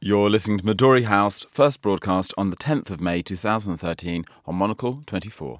You're listening to Midori House, first broadcast on the 10th of May 2013 on Monocle 24.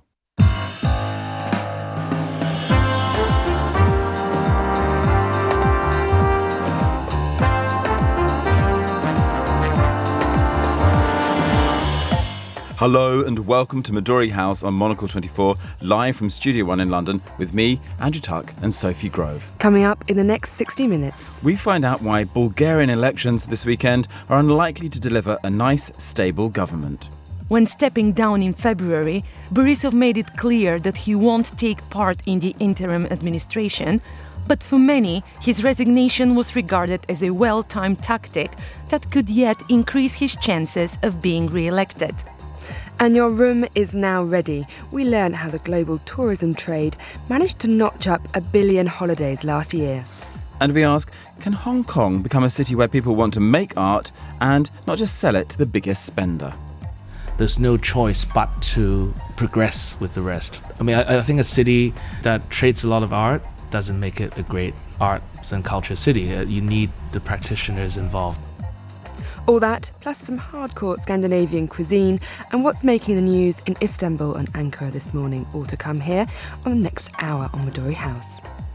Hello and welcome to Midori House on Monocle 24, live from Studio One in London with me, Andrew Tuck and Sophie Grove. Coming up in the next 60 minutes. We find out why Bulgarian elections this weekend are unlikely to deliver a nice, stable government. When stepping down in February, Borisov made it clear that he won't take part in the interim administration, but for many, his resignation was regarded as a well-timed tactic that could yet increase his chances of being re-elected. And your room is now ready. We learned how the global tourism trade managed to notch up 1 billion holidays last year. And we ask, can Hong Kong become a city where people want to make art and not just sell it to the biggest spender? There's no choice but to progress with the rest. I mean, I think a city that trades a lot of art doesn't make it a great arts and culture city. You need the practitioners involved. All that, plus some hardcore Scandinavian cuisine and what's making the news in Istanbul and Ankara this morning, all to come here on the next hour on Midori House.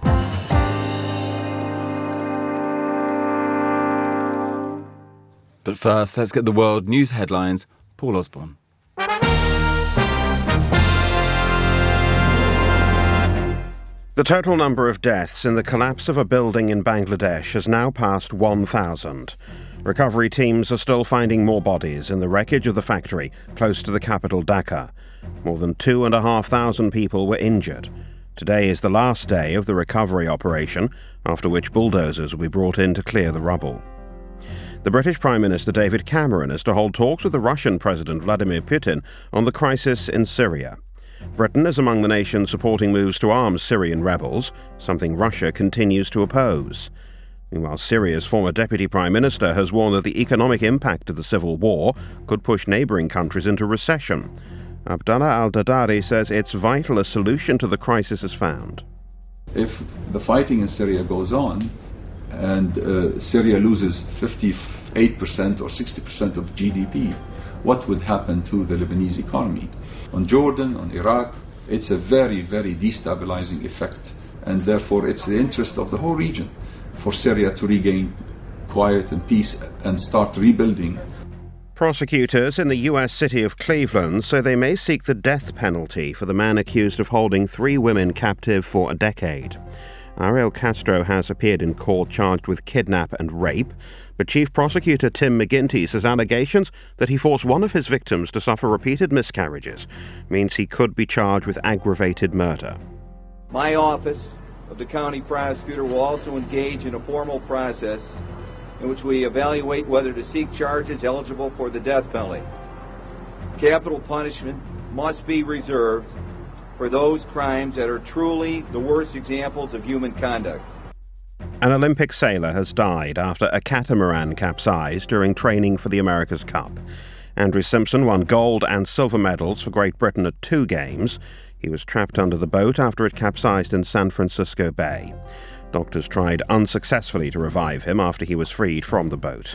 But first, let's get the world news headlines. Paul Osborne. The total number of deaths in the collapse of a building in Bangladesh has now passed 1,000. Recovery teams are still finding more bodies in the wreckage of the factory close to the capital Dhaka. More than 2,500 people were injured. Today is the last day of the recovery operation, after which bulldozers will be brought in to clear the rubble. The British Prime Minister David Cameron is to hold talks with the Russian President Vladimir Putin on the crisis in Syria. Britain is among the nations supporting moves to arm Syrian rebels, something Russia continues to oppose. Meanwhile, Syria's former Deputy Prime Minister has warned that the economic impact of the civil war could push neighbouring countries into recession. Abdallah al-Dadari says it's vital a solution to the crisis is found. If the fighting in Syria goes on and Syria loses 58% or 60% of GDP, what would happen to the Lebanese economy? On Jordan, on Iraq, it's a very, very destabilizing effect, and therefore it's the interest of the whole region for Syria to regain quiet and peace and start rebuilding. Prosecutors in the U.S. city of Cleveland say they may seek the death penalty for the man accused of holding 3 women captive for a decade. Ariel Castro has appeared in court charged with kidnap and rape, but Chief Prosecutor Tim McGinty says allegations that he forced one of his victims to suffer repeated miscarriages means he could be charged with aggravated murder. My office of the county prosecutor will also engage in a formal process in which we evaluate whether to seek charges eligible for the death penalty. Capital punishment must be reserved for those crimes that are truly the worst examples of human conduct. An Olympic sailor has died after a catamaran capsized during training for the America's Cup. Andrew Simpson won gold and silver medals for Great Britain at 2 games. He was trapped under the boat after it capsized in San Francisco Bay. Doctors tried unsuccessfully to revive him after he was freed from the boat.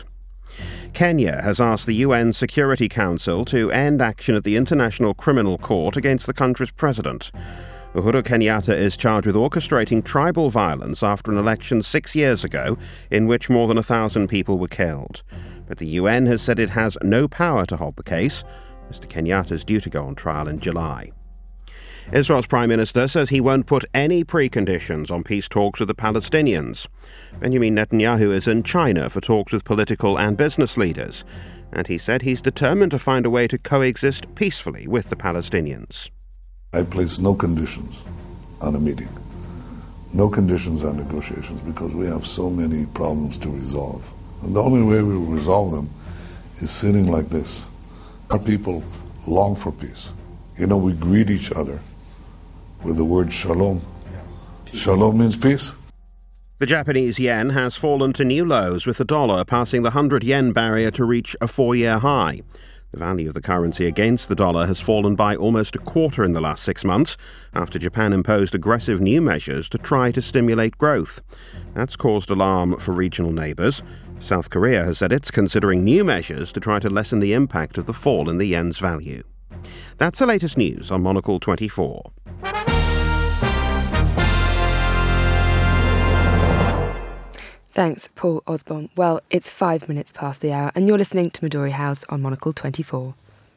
Kenya has asked the UN Security Council to end action at the International Criminal Court against the country's president. Uhuru Kenyatta is charged with orchestrating tribal violence after an election 6 years ago in which more than 1,000 people were killed. But the UN has said it has no power to hold the case. Mr. Kenyatta is due to go on trial in July. Israel's Prime Minister says he won't put any preconditions on peace talks with the Palestinians. Benjamin Netanyahu is in China for talks with political and business leaders, and he said he's determined to find a way to coexist peacefully with the Palestinians. I place no conditions on a meeting, no conditions on negotiations, because we have so many problems to resolve. And the only way we will resolve them is sitting like this. Our people long for peace. You know, we greet each other with the word shalom. Shalom means peace. The Japanese yen has fallen to new lows, with the dollar passing the 100 yen barrier to reach a 4-year high. The value of the currency against the dollar has fallen by almost a quarter in the last 6 months after Japan imposed aggressive new measures to try to stimulate growth. That's caused alarm for regional neighbours. South Korea has said it's considering new measures to try to lessen the impact of the fall in the yen's value. That's the latest news on Monocle 24. Thanks, Paul Osborne. Well, it's 5 minutes past the hour, and you're listening to Midori House on Monocle 24.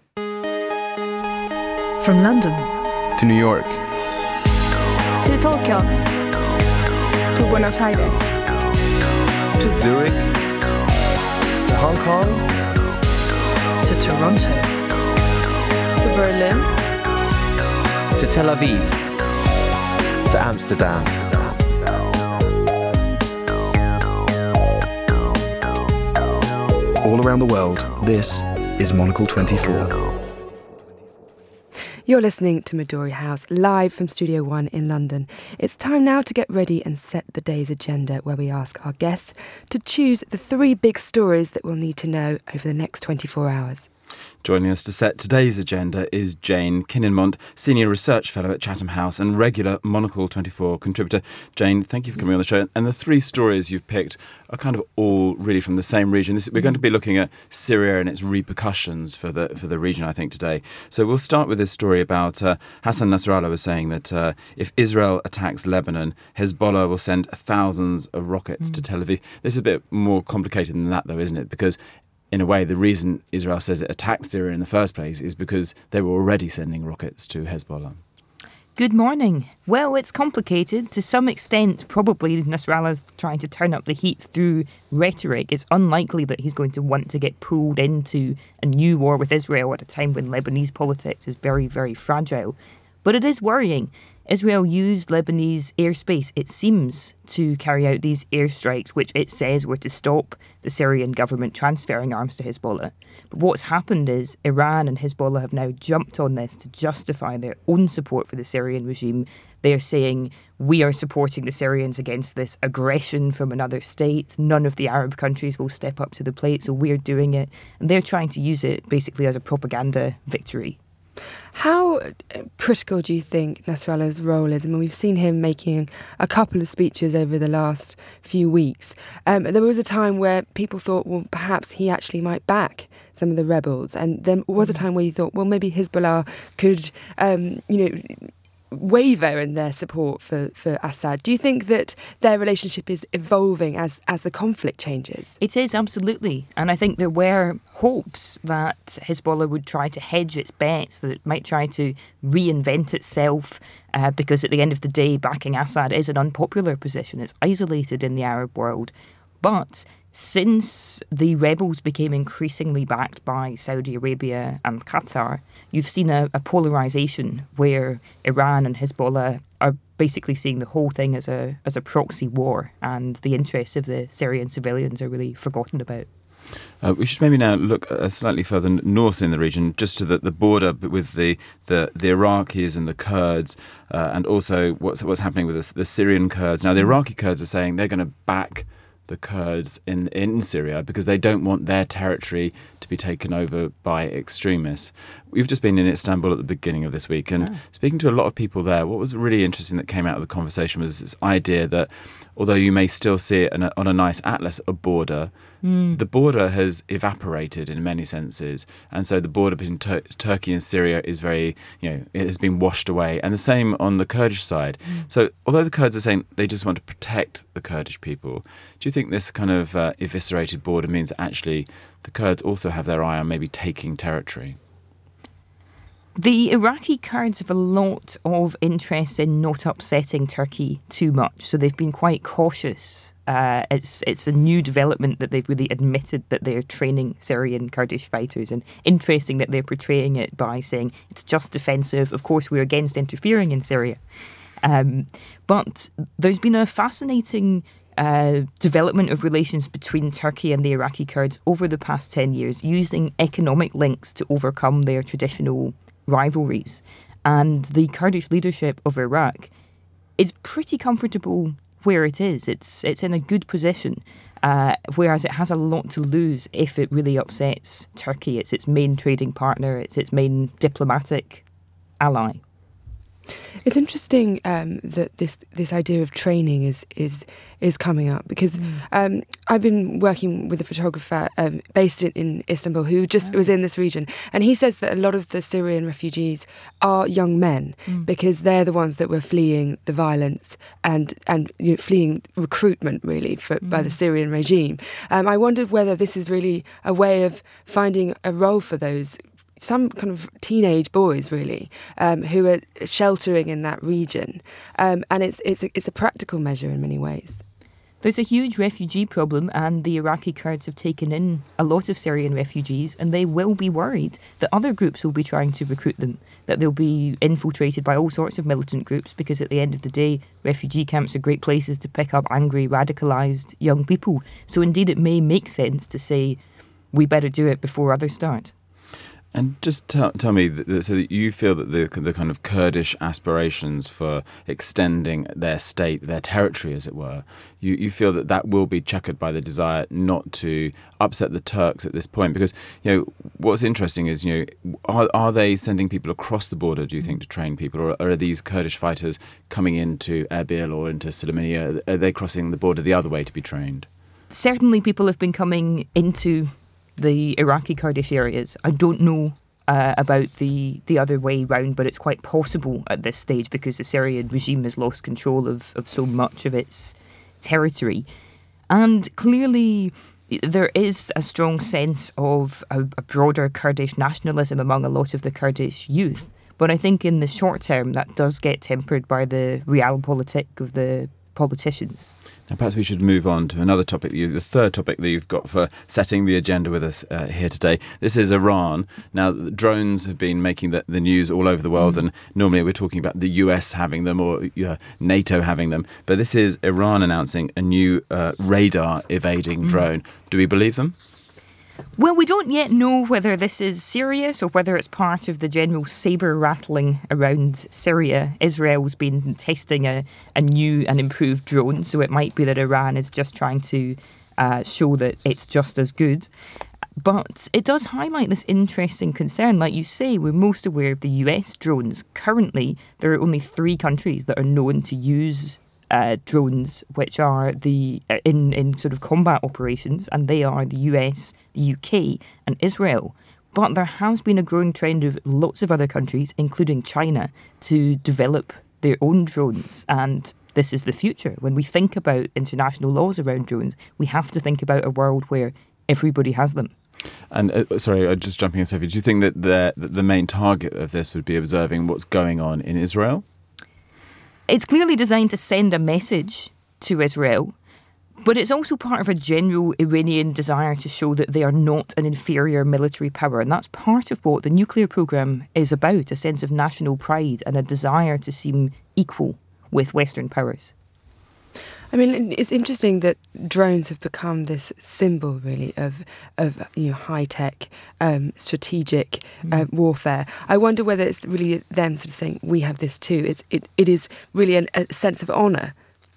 From London to New York, to Tokyo, to Buenos Aires, to Zurich, to Hong Kong, to Toronto, to Berlin, to Tel Aviv, to Amsterdam. All around the world, this is Monocle 24. You're listening to Midori House, live from Studio One in London. It's time now to get ready and set the day's agenda, where we ask our guests to choose the 3 big stories that we'll need to know over the next 24 hours. Joining us to set today's agenda is Jane Kininmont, Senior Research Fellow at Chatham House and regular Monocle 24 contributor. Jane, thank you for coming on the show. And the 3 stories you've picked are kind of all really from the same region. We're going to be looking at Syria and its repercussions for the region, I think, today. So we'll start with this story about Hassan Nasrallah was saying that if Israel attacks Lebanon, Hezbollah will send thousands of rockets to Tel Aviv. This is a bit more complicated than that, though, isn't it? Because in a way, the reason Israel says it attacked Syria in the first place is because they were already sending rockets to Hezbollah. Good morning. Well, it's complicated. To some extent, probably Nasrallah's trying to turn up the heat through rhetoric. It's unlikely that he's going to want to get pulled into a new war with Israel at a time when Lebanese politics is very, very fragile. But it is worrying. Israel used Lebanese airspace, it seems, to carry out these airstrikes, which it says were to stop the Syrian government transferring arms to Hezbollah. But what's happened is Iran and Hezbollah have now jumped on this to justify their own support for the Syrian regime. They're saying, we are supporting the Syrians against this aggression from another state. None of the Arab countries will step up to the plate, so we're doing it. And they're trying to use it basically as a propaganda victory. How critical do you think Nasrallah's role is? I mean, we've seen him making a couple of speeches over the last few weeks. There was a time where people thought, well, perhaps he actually might back some of the rebels. And there was a time where you thought, well, maybe Hezbollah could, waver in their support for Assad. Do you think that their relationship is evolving as the conflict changes? It is, absolutely. And I think there were hopes that Hezbollah would try to hedge its bets, that it might try to reinvent itself, because at the end of the day, backing Assad is an unpopular position. It's isolated in the Arab world. But since the rebels became increasingly backed by Saudi Arabia and Qatar, you've seen a polarisation where Iran and Hezbollah are basically seeing the whole thing as a proxy war, and the interests of the Syrian civilians are really forgotten about. We should maybe now look slightly further north in the region, just to the border with the Iraqis and the Kurds, and also what's happening with the Syrian Kurds. Now, the Iraqi Kurds are saying they're going to back the Kurds in Syria because they don't want their territory to be taken over by extremists. We've just been in Istanbul at the beginning of this week, and speaking to a lot of people there, what was really interesting that came out of the conversation was this idea that although you may still see it on a nice atlas, a border, the border has evaporated in many senses. And so the border between Turkey and Syria is very, it has been washed away. And the same on the Kurdish side. So although the Kurds are saying they just want to protect the Kurdish people, do you think this kind of eviscerated border means that actually the Kurds also have their eye on maybe taking territory? The Iraqi Kurds have a lot of interest in not upsetting Turkey too much, so they've been quite cautious. It's a new development that they've really admitted that they're training Syrian Kurdish fighters, and interesting that they're portraying it by saying it's just defensive. Of course, we're against interfering in Syria. But there's been a fascinating development of relations between Turkey and the Iraqi Kurds over the past 10 years, using economic links to overcome their traditional rivalries. And the Kurdish leadership of Iraq is pretty comfortable where it is. It's in a good position, whereas it has a lot to lose if it really upsets Turkey. It's its main trading partner, it's its main diplomatic ally. It's interesting that this idea of training is coming up, because I've been working with a photographer based in Istanbul who just was in this region, and he says that a lot of the Syrian refugees are young men because they're the ones that were fleeing the violence and fleeing recruitment really by the Syrian regime. I wondered whether this is really a way of finding a role for those some kind of teenage boys, really, who are sheltering in that region, and it's a practical measure in many ways. There's a huge refugee problem, and the Iraqi Kurds have taken in a lot of Syrian refugees, and they will be worried that other groups will be trying to recruit them, that they'll be infiltrated by all sorts of militant groups, because at the end of the day, refugee camps are great places to pick up angry, radicalised young people. So indeed, it may make sense to say, we better do it before others start. And just tell me, so that you feel that the kind of Kurdish aspirations for extending their state, their territory, as it were, you feel that will be checkered by the desire not to upset the Turks at this point? Because, what's interesting is, are they sending people across the border, do you think, to train people? Or are these Kurdish fighters coming into Erbil or into Sulaymaniyah? Are they crossing the border the other way to be trained? Certainly people have been coming into the Iraqi Kurdish areas. I don't know about the other way round, but it's quite possible at this stage because the Syrian regime has lost control of so much of its territory. And clearly there is a strong sense of a broader Kurdish nationalism among a lot of the Kurdish youth. But I think in the short term that does get tempered by the realpolitik of the politicians. Now, perhaps we should move on to another topic, the third topic that you've got for setting the agenda with us here today. This is Iran. Now, drones have been making the news all over the world, and normally we're talking about the US having them or NATO having them. But this is Iran announcing a new radar-evading drone. Do we believe them? Well, we don't yet know whether this is serious or whether it's part of the general sabre rattling around Syria. Israel's been testing a new and improved drone, so it might be that Iran is just trying to show that it's just as good. But it does highlight this interesting concern. Like you say, we're most aware of the US drones. Currently, there are only 3 countries that are known to use drones which are in sort of combat operations, and they are the US, the UK and Israel. But there has been a growing trend of lots of other countries, including China, to develop their own drones, and this is the future. When we think about international laws around drones, we have to think about a world where everybody has them. And sorry, just jumping in, Sophie, do you think that the main target of this would be observing what's going on in Israel? It's clearly designed to send a message to Israel, but it's also part of a general Iranian desire to show that they are not an inferior military power. And that's part of what the nuclear programme is about, a sense of national pride and a desire to seem equal with Western powers. I mean, it's interesting that drones have become this symbol, really, of high-tech, strategic warfare. I wonder whether it's really them sort of saying, we have this too. It is really a sense of honour.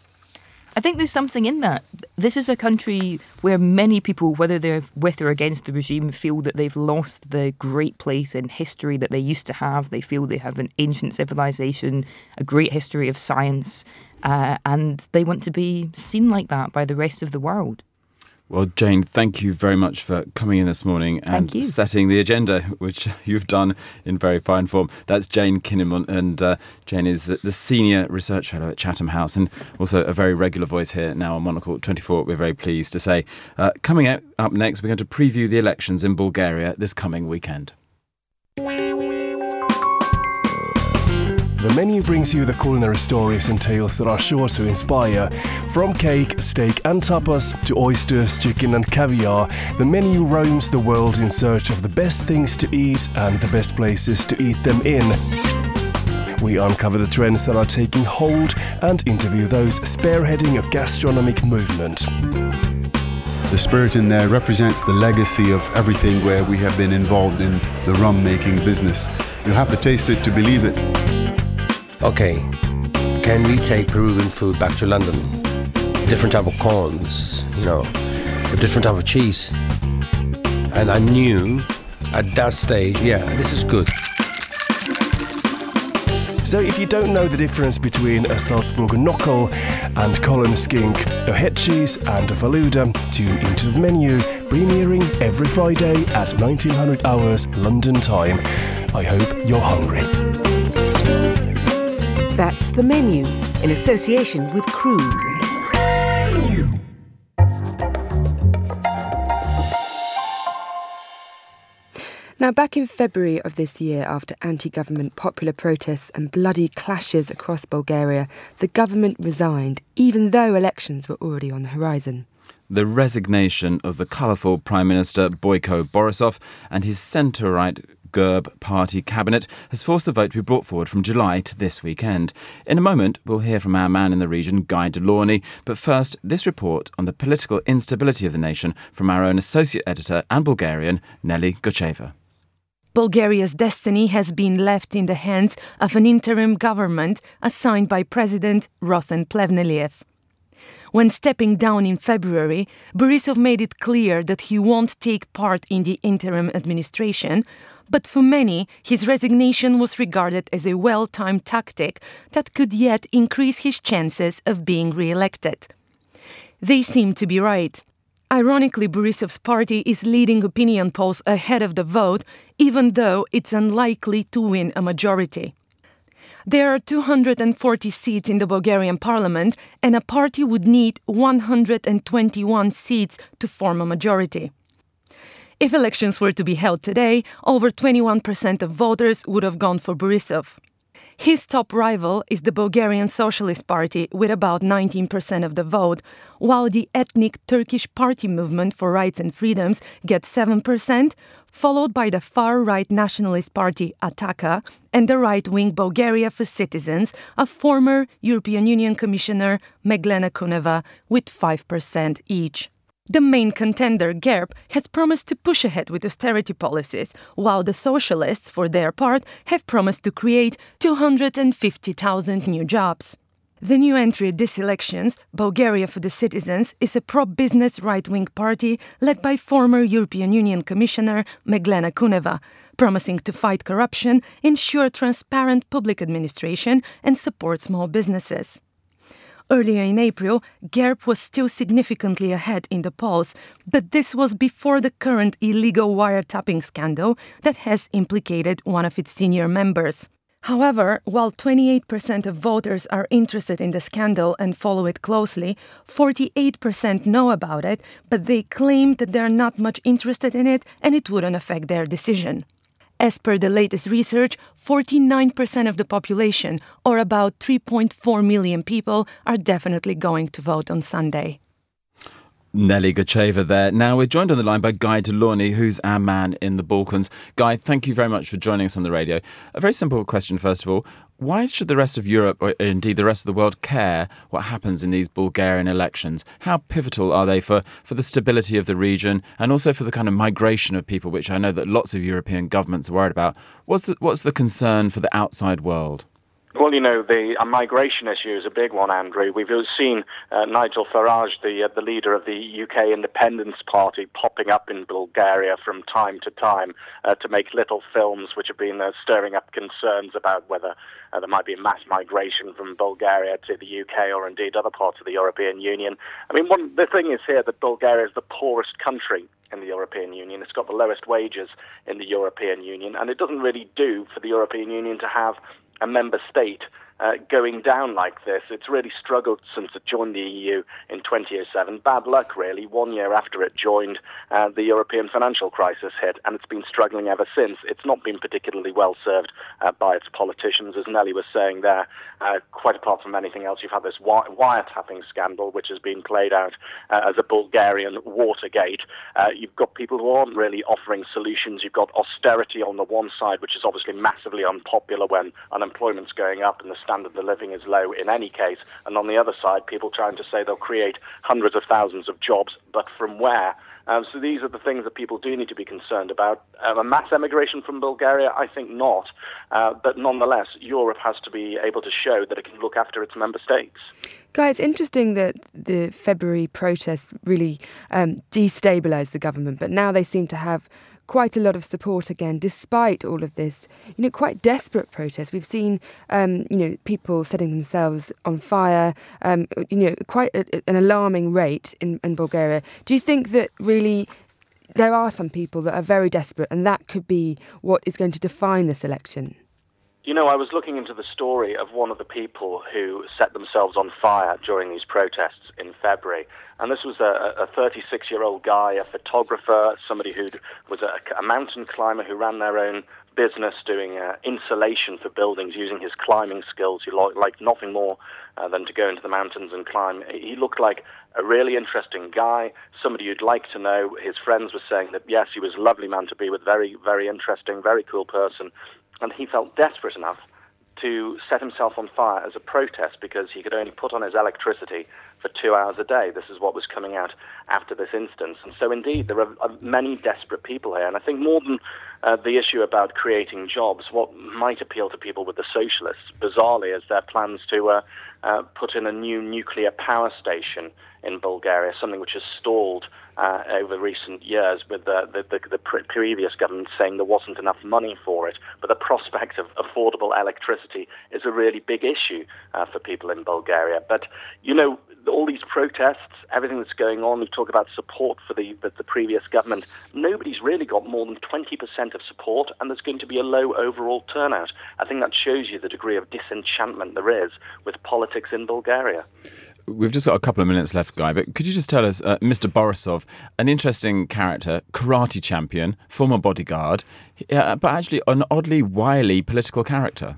I think there's something in that. This is a country where many people, whether they're with or against the regime, feel that they've lost the great place in history that they used to have. They feel they have an ancient civilization, a great history of science, and they want to be seen like that by the rest of the world. Well, Jane, thank you very much for coming in this morning and setting the agenda, which you've done in very fine form. That's Jane Kinninmont, and Jane is the Senior Research Fellow at Chatham House and also a very regular voice here now on Monocle 24, we're very pleased to say. Coming up next, we're going to preview the elections in Bulgaria this coming weekend. The menu brings you the culinary stories and tales that are sure to inspire. From cake, steak and tapas to oysters, chicken and caviar, the menu roams the world in search of the best things to eat and the best places to eat them in. We uncover the trends that are taking hold and interview those spearheading a gastronomic movement. The spirit in there represents the legacy of everything where we have been involved in the rum making business. You have to taste it to believe it. Okay, can we take Peruvian food back to London? Different type of corns, a different type of cheese. And I knew at that stage, this is good. So if you don't know the difference between a Salzburger Knockel and Cologne Skink, a head cheese and a Faluda, tune into the menu, premiering every Friday at 1900 hours London time. I hope you're hungry. That's The Menu, in association with Krug. Now, back in February of this year, after anti-government popular protests and bloody clashes across Bulgaria, the government resigned, even though elections were already on the horizon. The resignation of the colourful Prime Minister Boyko Borisov and his centre-right GERB party cabinet has forced the vote to be brought forward from July to this weekend. In a moment, we'll hear from our man in the region, Guy Delaunay. But first, this report on the political instability of the nation from our own associate editor and Bulgarian, Nelly Gocheva. Bulgaria's destiny has been left in the hands of an interim government assigned by President Rosen Plevneliev. When stepping down in February, Borisov made it clear that he won't take part in the interim administration, but for many, his resignation was regarded as a well-timed tactic that could yet increase his chances of being re-elected. They seem to be right. Ironically, Borisov's party is leading opinion polls ahead of the vote, even though it's unlikely to win a majority. There are 240 seats in the Bulgarian parliament, and a party would need 121 seats to form a majority. If elections were to be held today, over 21% of voters would have gone for Borisov. His top rival is the Bulgarian Socialist Party with about 19% of the vote, while the ethnic Turkish Party Movement for Rights and Freedoms gets 7%, followed by the far-right nationalist party Ataka and the right-wing Bulgaria for Citizens of former European Union Commissioner Meglena Kuneva with 5% each. The main contender, GERB, has promised to push ahead with austerity policies, while the socialists, for their part, have promised to create 250,000 new jobs. The new entry at these elections, Bulgaria for the Citizens, is a pro-business right-wing party led by former European Union Commissioner Meglena Kuneva, promising to fight corruption, ensure transparent public administration and support small businesses. Earlier in April, GERB was still significantly ahead in the polls, but this was before the current illegal wiretapping scandal that has implicated one of its senior members. However, while 28% of voters are interested in the scandal and follow it closely, 48% know about it, but they claim that they're not much interested in it and it wouldn't affect their decision. As per the latest research, 49% of the population, or about 3.4 million people, are definitely going to vote on Sunday. Nelly Gocheva there. Now we're joined on the line by Guy Delaunay, who's our man in the Balkans. Guy, thank you very much for joining us on the radio. A very simple question, first of all. Why should the rest of Europe, or indeed the rest of the world, care what happens in these Bulgarian elections? How pivotal are they for the stability of the region and also for the kind of migration of people, which I know that lots of European governments are worried about? What's the concern for the outside world? Well, the migration issue is a big one, Andrew. We've seen Nigel Farage, the leader of the UK Independence Party, popping up in Bulgaria from time to time to make little films which have been stirring up concerns about whether there might be mass migration from Bulgaria to the UK or indeed other parts of the European Union. The thing is here that Bulgaria is the poorest country in the European Union. It's got the lowest wages in the European Union, and it doesn't really do for the European Union to have a member state going down like this. It's really struggled since it joined the EU in 2007. Bad luck, really. 1 year after it joined, the European financial crisis hit, and it's been struggling ever since. It's not been particularly well served by its politicians, as Nelly was saying there. Quite apart from anything else, you've had this wiretapping scandal, which has been played out as a Bulgarian Watergate. You've got people who aren't really offering solutions. You've got austerity on the one side, which is obviously massively unpopular when unemployment's going up and the standard of living is low in any case. And on the other side, people trying to say they'll create hundreds of thousands of jobs, but from where? So these are the things that people do need to be concerned about. A mass emigration from Bulgaria, I think not. But nonetheless, Europe has to be able to show that it can look after its member states. Guy, it's interesting that the February protests really destabilised the government, but now they seem to have quite a lot of support again, despite all of this, quite desperate protest. We've seen, people setting themselves on fire, quite an alarming rate in Bulgaria. Do you think that really there are some people that are very desperate and that could be what is going to define this election? I was looking into the story of one of the people who set themselves on fire during these protests in February. And this was a 36-year-old guy, a photographer, somebody who was a mountain climber who ran their own business doing insulation for buildings using his climbing skills. He liked nothing more than to go into the mountains and climb. He looked like a really interesting guy, somebody you'd like to know. His friends were saying that, yes, he was a lovely man to be with, very, very interesting, very cool person. And he felt desperate enough to set himself on fire as a protest because he could only put on his electricity for 2 hours a day. This is what was coming out after this instance. And so indeed, there are many desperate people here. And I think more than the issue about creating jobs, what might appeal to people with the socialists, bizarrely, is their plans to put in a new nuclear power station in Bulgaria, something which has stalled over recent years with the previous government saying there wasn't enough money for it. But the prospect of affordable electricity is a really big issue for people in Bulgaria. But, all these protests, everything that's going on, we talk about support for the previous government. Nobody's really got more than 20% of support, and there's going to be a low overall turnout. I think that shows you the degree of disenchantment there is with politics in Bulgaria. We've just got a couple of minutes left, Guy, but could you just tell us, Mr. Borisov, an interesting character, karate champion, former bodyguard, but actually an oddly wily political character?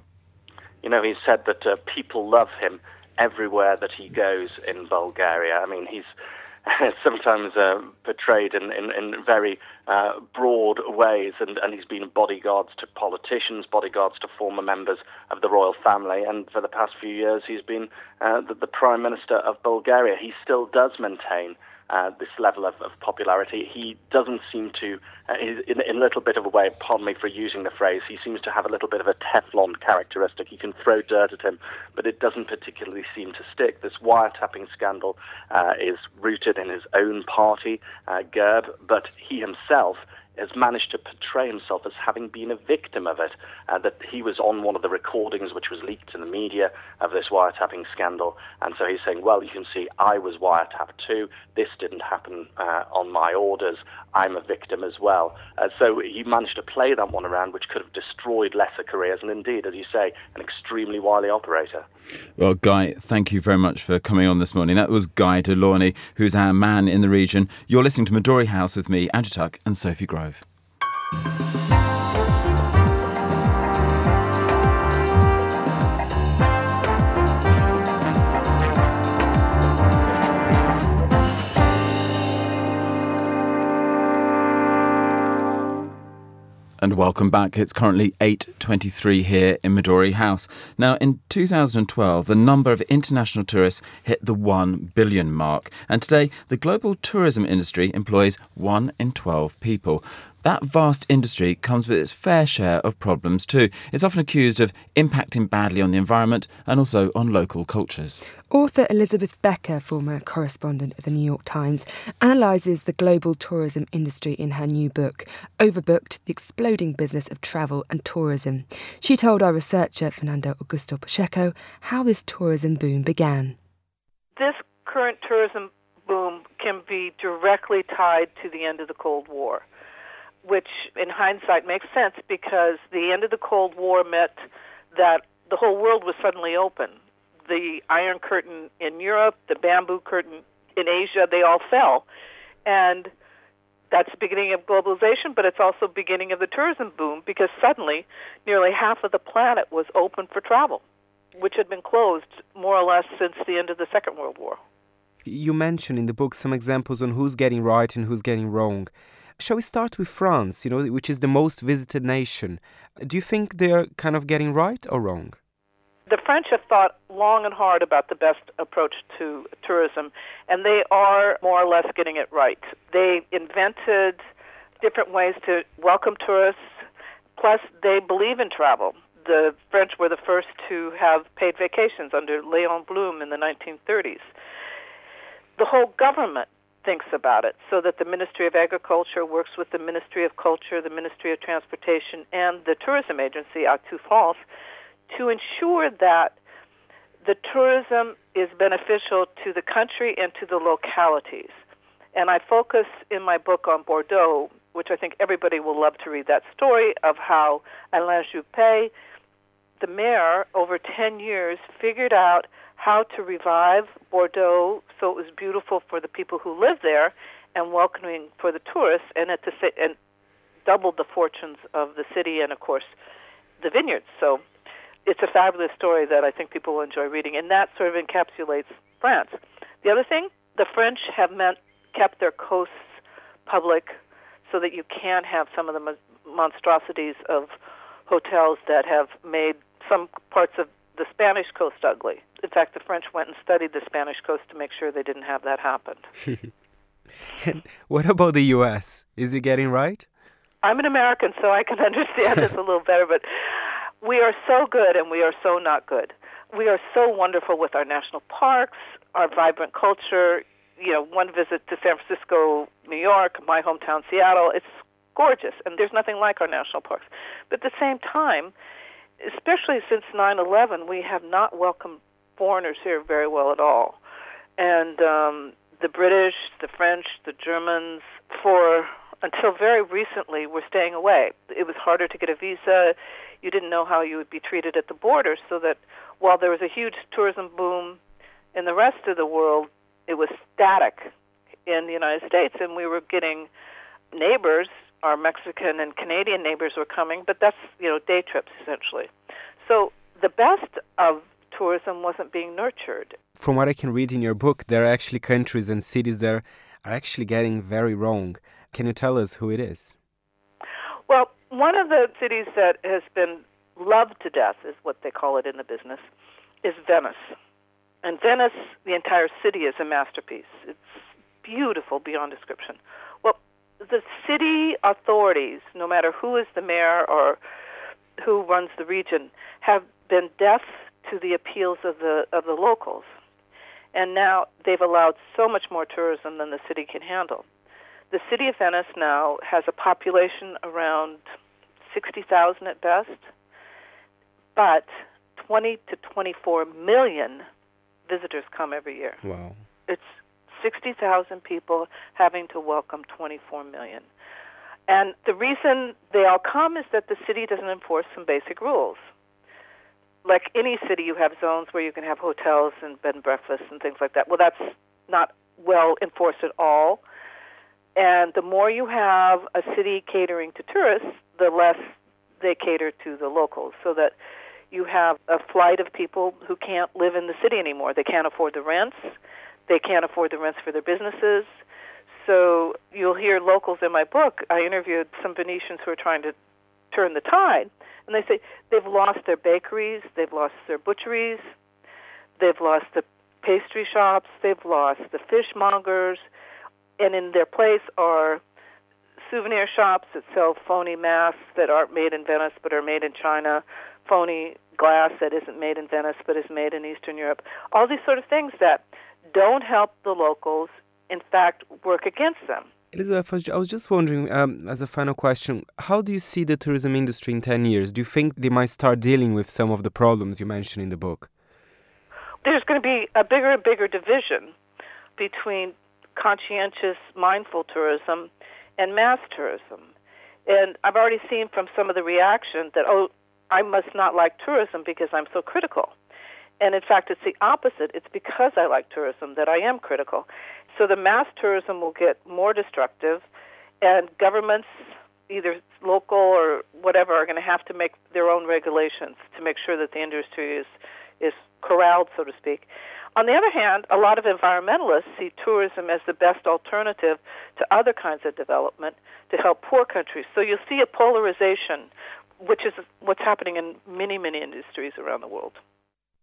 He said that people love him everywhere that he goes in Bulgaria. I mean, he's sometimes portrayed in very broad ways, and he's been bodyguards to politicians, bodyguards to former members of the royal family, and for the past few years he's been the Prime Minister of Bulgaria. He still does maintain this level of popularity. He doesn't seem to, in a little bit of a way, pardon me for using the phrase, he seems to have a little bit of a Teflon characteristic. You can throw dirt at him, but it doesn't particularly seem to stick. This wiretapping scandal is rooted in his own party, GERB, but he himself has managed to portray himself as having been a victim of it, that he was on one of the recordings which was leaked to the media of this wiretapping scandal. And so he's saying, well, you can see I was wiretapped too. This didn't happen on my orders. I'm a victim as well. So he managed to play that one around, which could have destroyed lesser careers. And indeed, as you say, an extremely wily operator. Well, Guy, thank you very much for coming on this morning. That was Guy de Launay, who's our man in the region. You're listening to Midori House with me, Andrew Tuck, and Sophie Grove. And welcome back. It's currently 8:23 here in Midori House. Now, in 2012, the number of international tourists hit the 1 billion mark. And today, the global tourism industry employs 1 in 12 people. That vast industry comes with its fair share of problems too. It's often accused of impacting badly on the environment and also on local cultures. Author Elizabeth Becker, former correspondent of the New York Times, analyses the global tourism industry in her new book, Overbooked: The Exploding Business of Travel and Tourism. She told our researcher, Fernando Augusto Pacheco, how this tourism boom began. This current tourism boom can be directly tied to the end of the Cold War, which in hindsight makes sense because the end of the Cold War meant that the whole world was suddenly open. The Iron Curtain in Europe, the Bamboo Curtain in Asia, they all fell. And that's the beginning of globalization, but it's also the beginning of the tourism boom because suddenly nearly half of the planet was open for travel, which had been closed more or less since the end of the Second World War. You mentioned in the book some examples on who's getting right and who's getting wrong. Shall we start with France, which is the most visited nation? Do you think they're kind of getting right or wrong? The French have thought long and hard about the best approach to tourism, and they are more or less getting it right. They invented different ways to welcome tourists, plus they believe in travel. The French were the first to have paid vacations under Léon Blum in the 1930s. The whole government thinks about it, so that the Ministry of Agriculture works with the Ministry of Culture, the Ministry of Transportation, and the tourism agency, Actu France, to ensure that the tourism is beneficial to the country and to the localities. And I focus in my book on Bordeaux, which I think everybody will love to read that story of how Alain Juppé, the mayor, over 10 years, figured out how to revive Bordeaux so it was beautiful for the people who live there and welcoming for the tourists, and doubled the fortunes of the city and, of course, the vineyards. So it's a fabulous story that I think people will enjoy reading, and that sort of encapsulates France. The other thing, the French have kept their coasts public so that you can't have some of the monstrosities of hotels that have made some parts of the Spanish coast ugly. In fact, the French went and studied the Spanish coast to make sure they didn't have that happen. And what about the U.S.? Is it getting right? I'm an American, so I can understand this a little better, but we are so good and we are so not good. We are so wonderful with our national parks, our vibrant culture. One visit to San Francisco, New York, my hometown, Seattle, it's gorgeous, and there's nothing like our national parks. But at the same time, especially since 9/11, we have not welcomed foreigners here very well at all. And the British, the French, the Germans, until very recently, were staying away. It was harder to get a visa. You didn't know how you would be treated at the border, so that while there was a huge tourism boom in the rest of the world, it was static in the United States, and we were getting neighbors. Our Mexican and Canadian neighbors were coming, but that's, day trips, essentially. So the best of tourism wasn't being nurtured. From what I can read in your book, there are actually countries and cities that are actually getting very wrong. Can you tell us who it is? Well, one of the cities that has been loved to death, is what they call it in the business, is Venice. And Venice, the entire city, is a masterpiece. It's beautiful beyond description. Well, the city authorities, no matter who is the mayor or who runs the region, have been deaf to the appeals of the locals. And now they've allowed so much more tourism than the city can handle. The city of Venice now has a population around 60,000 at best, but 20 to 24 million visitors come every year. Wow. It's 60,000 people having to welcome 24 million. And the reason they all come is that the city doesn't enforce some basic rules. Like any city, you have zones where you can have hotels and bed and breakfasts and things like that. Well, that's not well enforced at all. And the more you have a city catering to tourists, the less they cater to the locals, so that you have a flight of people who can't live in the city anymore. They can't afford the rents. They can't afford the rents for their businesses. So you'll hear locals in my book. I interviewed some Venetians who are trying to turn the tide, and they say they've lost their bakeries, they've lost their butcheries, they've lost the pastry shops, they've lost the fishmongers, and in their place are souvenir shops that sell phony masks that aren't made in Venice but are made in China, phony glass that isn't made in Venice but is made in Eastern Europe. All these sort of things that don't help the locals, in fact, work against them. Elizabeth, I was just wondering, as a final question, how do you see the tourism industry in 10 years? Do you think they might start dealing with some of the problems you mentioned in the book? There's going to be a bigger and bigger division between conscientious, mindful tourism and mass tourism. And I've already seen from some of the reaction that, I must not like tourism because I'm so critical. And in fact, it's the opposite. It's because I like tourism that I am critical. So the mass tourism will get more destructive, and governments, either local or whatever, are going to have to make their own regulations to make sure that the industry is corralled, so to speak. On the other hand, a lot of environmentalists see tourism as the best alternative to other kinds of development to help poor countries. So you'll see a polarization, which is what's happening in many, many industries around the world.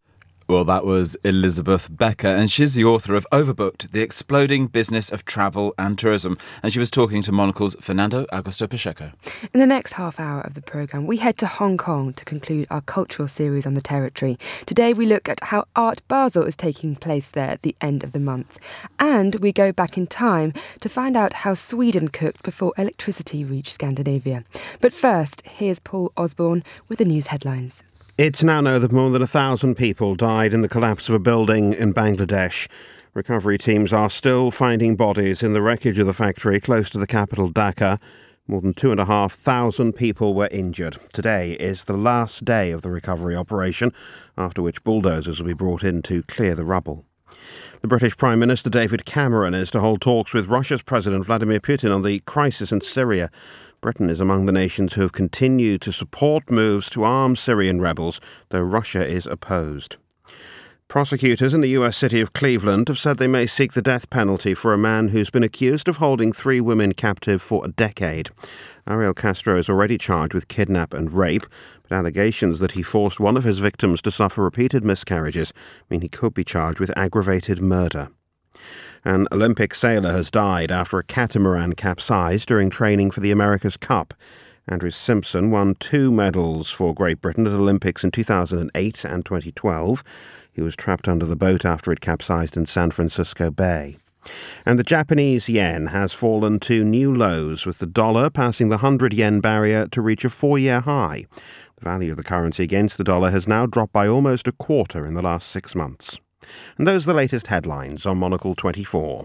Well, that was Elizabeth Becker, and she's the author of Overbooked, The Exploding Business of Travel and Tourism. And she was talking to Monocle's Fernando Augusto Pacheco. In the next half hour of the programme, we head to Hong Kong to conclude our cultural series on the territory. Today we look at how Art Basel is taking place there at the end of the month. And we go back in time to find out how Sweden cooked before electricity reached Scandinavia. But first, here's Paul Osborne with the news headlines. It's now known that more than 1,000 people died in the collapse of a building in Bangladesh. Recovery teams are still finding bodies in the wreckage of the factory close to the capital, Dhaka. More than 2,500 people were injured. Today is the last day of the recovery operation, after which bulldozers will be brought in to clear the rubble. The British Prime Minister David Cameron is to hold talks with Russia's President Vladimir Putin on the crisis in Syria. Britain is among the nations who have continued to support moves to arm Syrian rebels, though Russia is opposed. Prosecutors in the US city of Cleveland have said they may seek the death penalty for a man who's been accused of holding 3 women captive for a decade. Ariel Castro is already charged with kidnap and rape, but allegations that he forced one of his victims to suffer repeated miscarriages mean he could be charged with aggravated murder. An Olympic sailor has died after a catamaran capsized during training for the America's Cup. Andrew Simpson won 2 medals for Great Britain at Olympics in 2008 and 2012. He was trapped under the boat after it capsized in San Francisco Bay. And the Japanese yen has fallen to new lows, with the dollar passing the 100 yen barrier to reach a 4-year high. The value of the currency against the dollar has now dropped by almost a quarter in the last 6 months. And those are the latest headlines on Monocle 24.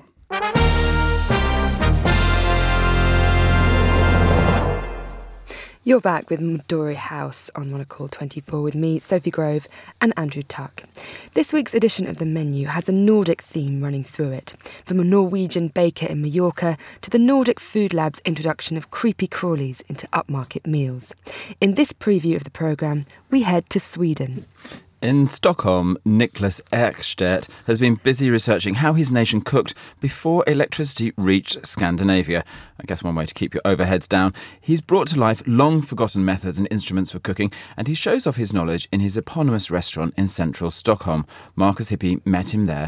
You're back with Midori House on Monocle 24 with me, Sophie Grove, and Andrew Tuck. This week's edition of The Menu has a Nordic theme running through it, from a Norwegian baker in Mallorca to the Nordic Food Lab's introduction of creepy crawlies into upmarket meals. In this preview of the programme, we head to Sweden. In Stockholm, Niklas Ekstedt has been busy researching how his nation cooked before electricity reached Scandinavia. I guess one way to keep your overheads down. He's brought to life long-forgotten methods and instruments for cooking, and he shows off his knowledge in his eponymous restaurant in central Stockholm. Marcus Hippie met him there.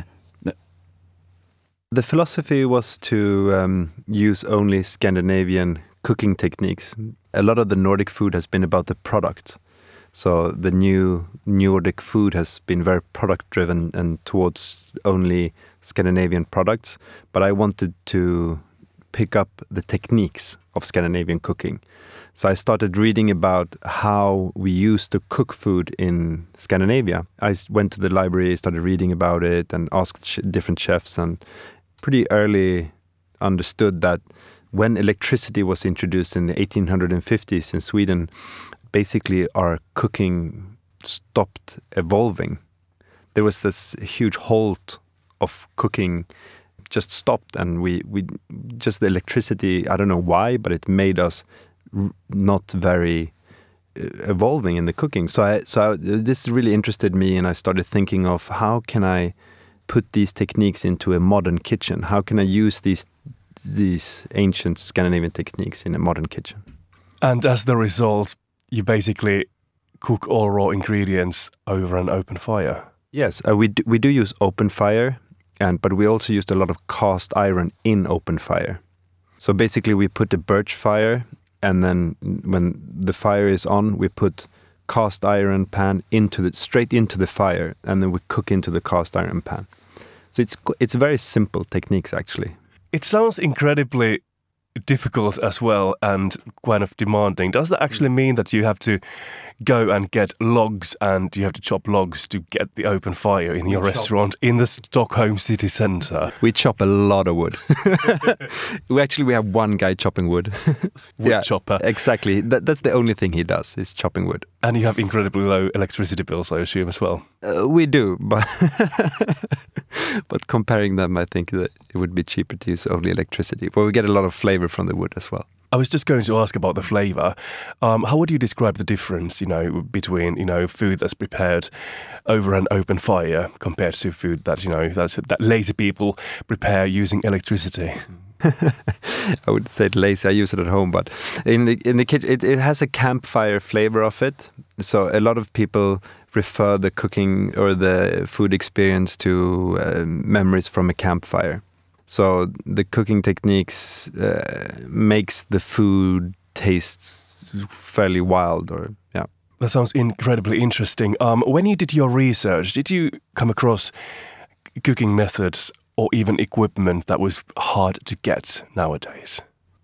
The philosophy was to use only Scandinavian cooking techniques. A lot of the Nordic food has been about the product. So the new Nordic food has been very product-driven and towards only Scandinavian products. But I wanted to pick up the techniques of Scandinavian cooking. So I started reading about how we used to cook food in Scandinavia. I went to the library, started reading about it and asked different chefs, and pretty early understood that when electricity was introduced in the 1850s in Sweden, basically our cooking stopped evolving. There was this huge halt of cooking just stopped, and we just the electricity, I don't know why, but it made us not very evolving in the cooking. So this really interested me, and I started thinking of how can I put these techniques into a modern kitchen? How can I use these ancient Scandinavian techniques in a modern kitchen? And as the result, you basically cook all raw ingredients over an open fire. Yes, we do use open fire, but we also used a lot of cast iron in open fire. So basically we put a birch fire, and then when the fire is on, we put cast iron pan straight into the fire, and then we cook into the cast iron pan. So it's very simple techniques, actually. It sounds incredibly difficult as well and kind of demanding. Does that actually mean that you have to go and get logs and you have to chop logs to get the open fire in your restaurant in the Stockholm city centre? We chop a lot of wood. We have one guy chopping wood. Wood chopper. Exactly. That's the only thing he does, is chopping wood. And you have incredibly low electricity bills, I assume, as well. We do, but comparing them, I think that it would be cheaper to use only electricity. But we get a lot of flavour from the wood as well. I was just going to ask about the flavour. How would you describe the difference, between, food that's prepared over an open fire compared to food that lazy people prepare using electricity? I would say lazy. I use it at home, but in the kitchen, it has a campfire flavour of it. So a lot of people refer the cooking or the food experience to memories from a campfire. So the cooking techniques makes the food taste fairly wild, or yeah. That sounds incredibly interesting. When you did your research, did you come across cooking methods or even equipment that was hard to get nowadays?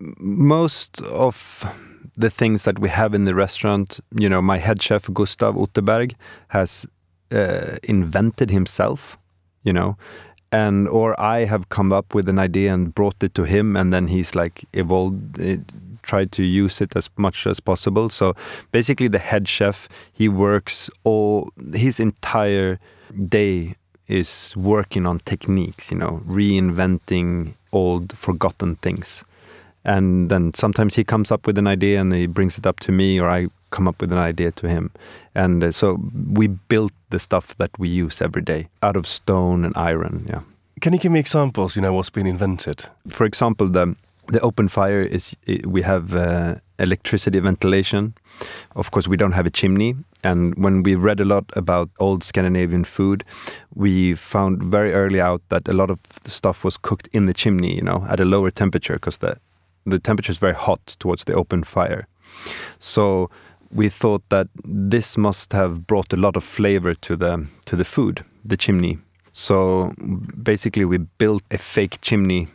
Most of the things that we have in the restaurant, you know, my head chef Gustav Otterberg has invented himself, you know, and or I have come up with an idea and brought it to him, and then he's like evolved it, tried to use it as much as possible. So basically the head chef, he works his entire day is working on techniques, you know, reinventing old forgotten things. And then sometimes he comes up with an idea and he brings it up to me, or I come up with an idea to him. And so we built the stuff that we use every day out of stone and iron, yeah. Can you give me examples, you know, what's been invented? For example, the open fire is, we have electricity ventilation. Of course, we don't have a chimney. And when we read a lot about old Scandinavian food, we found very early out that a lot of the stuff was cooked in the chimney, you know, at a lower temperature, because the temperature is very hot towards the open fire. So we thought that this must have brought a lot of flavor to the food, the chimney. So basically we built a fake chimney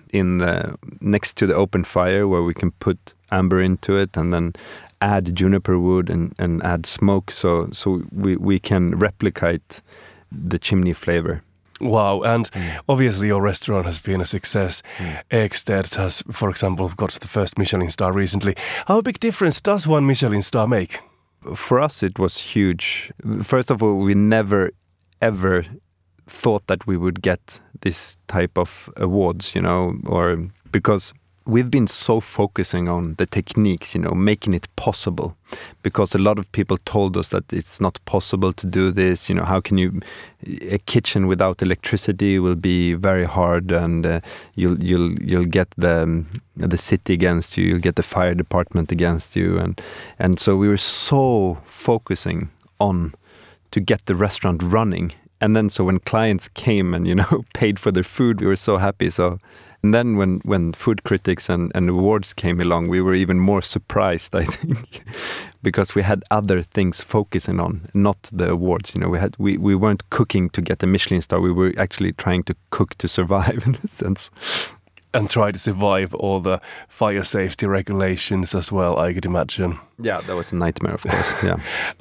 next to the open fire, where we can put amber into it and then add juniper wood and add smoke, so we can replicate the chimney flavor. Wow, and obviously your restaurant has been a success. Ekstedt has, for example, got the first Michelin star recently. How big difference does one Michelin star make? For us it was huge. First of all, we never ever thought that we would get this type of awards, you know, or because we've been so focusing on the techniques, you know, making it possible, because a lot of people told us that it's not possible to do this, you know, how can you, a kitchen without electricity will be very hard, and you'll get the city against you, you'll get the fire department against you, and so we were so focusing on to get the restaurant running. And then so when clients came and, you know, paid for their food, we were so happy. So, and then when food critics and awards came along, we were even more surprised, I think, because we had other things focusing on, not the awards. You know, we weren't cooking to get a Michelin star. We were actually trying to cook to survive, in a sense. And try to survive all the fire safety regulations as well, I could imagine. Yeah, that was a nightmare, of course, yeah.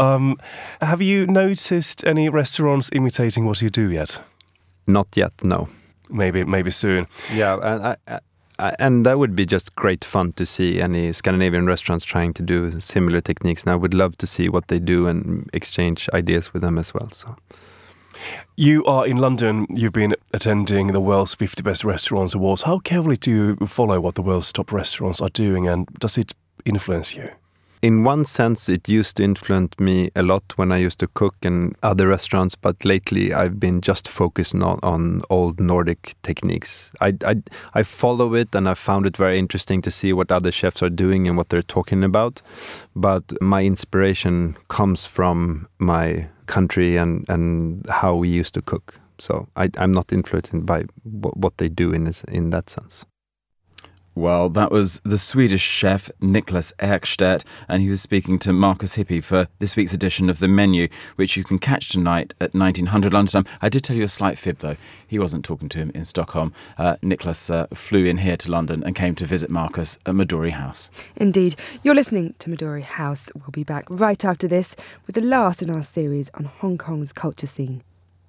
Have you noticed any restaurants imitating what you do yet? Not yet, no. Maybe soon. Yeah, and that would be just great fun to see any Scandinavian restaurants trying to do similar techniques. And I would love to see what they do and exchange ideas with them as well, so... You are in London, you've been attending the World's 50 Best Restaurants Awards. How carefully do you follow what the world's top restaurants are doing, and does it influence you? In one sense, it used to influence me a lot when I used to cook in other restaurants, but lately I've been just focused on old Nordic techniques. I follow it, and I found it very interesting to see what other chefs are doing and what they're talking about. But my inspiration comes from my country and how we used to cook. So I'm not influenced by what they do in that sense. Well, that was the Swedish chef Niklas Ekstedt, and he was speaking to Marcus Hippie for this week's edition of The Menu, which you can catch tonight at 1900 London time. I did tell you a slight fib, though. He wasn't talking to him in Stockholm. Niklas flew in here to London and came to visit Marcus at Midori House. Indeed. You're listening to Midori House. We'll be back right after this with the last in our series on Hong Kong's culture scene.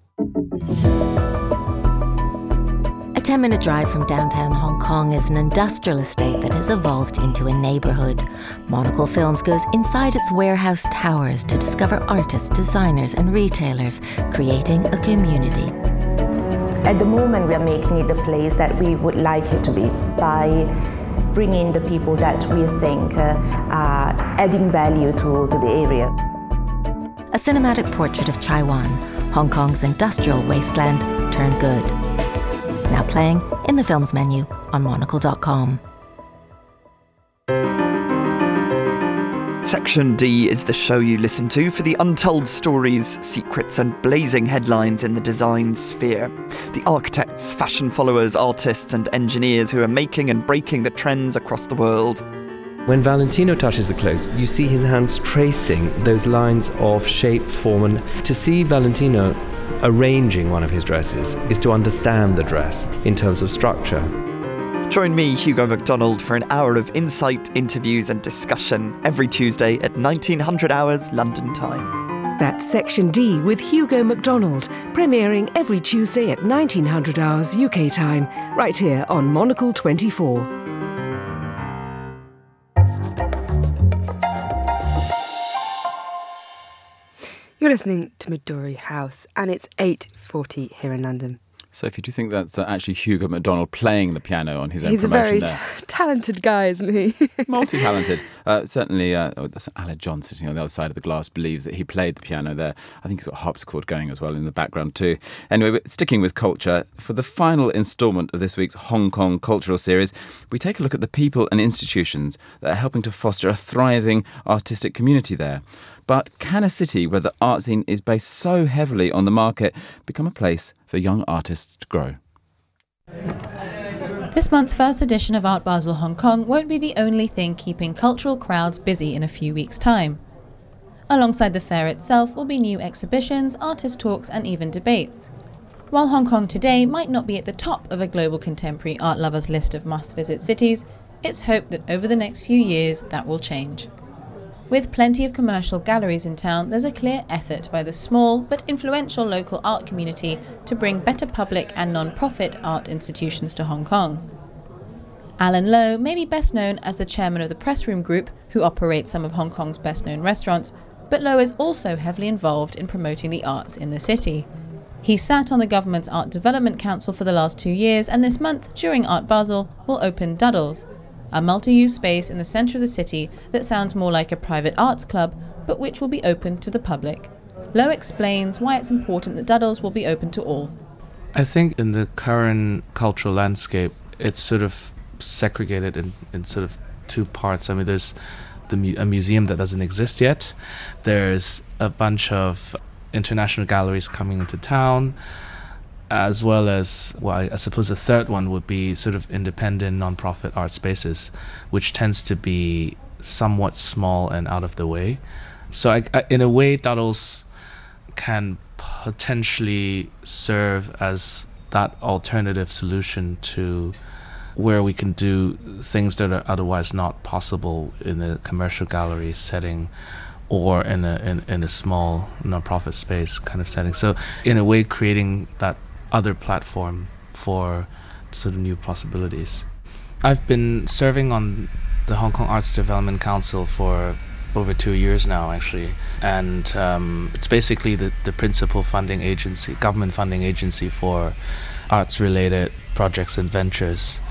A 10-minute drive from downtown Hong Kong is an industrial estate that has evolved into a neighbourhood. Monocle Films goes inside its warehouse towers to discover artists, designers and retailers, creating a community. At the moment, we are making it the place that we would like it to be by bringing the people that we think are adding value to the area. A cinematic portrait of Taiwan, Hong Kong's industrial wasteland turned good. Now playing in the film's menu on monocle.com. Section D is the show you listen to for the untold stories, secrets and blazing headlines in the design sphere. The architects, fashion followers, artists and engineers who are making and breaking the trends across the world. When Valentino touches the clothes, you see his hands tracing those lines of shape, form, and to see Valentino arranging one of his dresses is to understand the dress in terms of structure. Join me, Hugo McDonald, for an hour of insight, interviews and discussion every Tuesday at 1900 hours London time. That's Section D with Hugo McDonald, premiering every Tuesday at 1900 hours UK time, right here on Monocle 24. You're listening to Midori House, and it's 8:40 here in London. Sophie, do you think that's actually Hugo McDonald playing the piano on his own He's promotion a very there? talented guy, isn't he? Multi-talented. Certainly, that's Aled John sitting on the other side of the glass believes that he played the piano there. I think he's got a harpsichord going as well in the background too. Anyway, we're sticking with culture. For the final instalment of this week's Hong Kong Cultural Series, we take a look at the people and institutions that are helping to foster a thriving artistic community there. But can a city where the art scene is based so heavily on the market become a place for young artists to grow? This month's first edition of Art Basel Hong Kong won't be the only thing keeping cultural crowds busy in a few weeks' time. Alongside the fair itself will be new exhibitions, artist talks and even debates. While Hong Kong today might not be at the top of a global contemporary art lovers' list of must-visit cities, it's hoped that over the next few years that will change. With plenty of commercial galleries in town, there's a clear effort by the small but influential local art community to bring better public and non-profit art institutions to Hong Kong. Alan Lowe may be best known as the chairman of the Press Room Group, who operates some of Hong Kong's best-known restaurants, but Lowe is also heavily involved in promoting the arts in the city. He sat on the government's Art Development Council for the last 2 years, and this month, during Art Basel, will open Duddles, a multi-use space in the centre of the city that sounds more like a private arts club, but which will be open to the public. Lowe explains why it's important that Duddles will be open to all. I think in the current cultural landscape, it's sort of segregated in sort of two parts. I mean, there's a museum that doesn't exist yet. There's a bunch of international galleries coming into town, as well as, well, I suppose a third one would be sort of independent non-profit art spaces, which tends to be somewhat small and out of the way. So I, in a way, Duddles can potentially serve as that alternative solution to where we can do things that are otherwise not possible in a commercial gallery setting or in a small non-profit space kind of setting. So in a way, creating that other platform for sort of new possibilities. I've been serving on the Hong Kong Arts Development Council for over 2 years now, actually, and it's basically the principal funding agency, government funding agency for arts-related projects and ventures.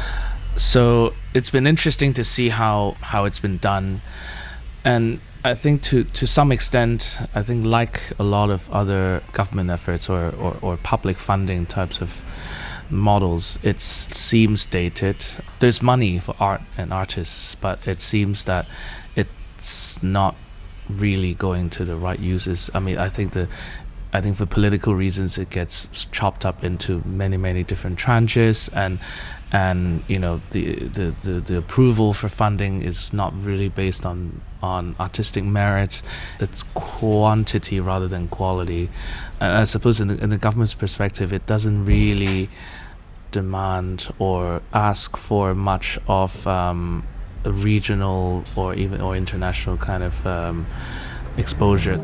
So it's been interesting to see how it's been done, and I think to some extent, I think like a lot of other government efforts or public funding types of models, it seems dated. There's money for art and artists, but it seems that it's not really going to the right uses. I mean, I think for political reasons it gets chopped up into many different tranches, and you know the approval for funding is not really based on artistic merit. It's quantity rather than quality, and I suppose in the government's perspective, it doesn't really demand or ask for much of a regional or international kind of exposure.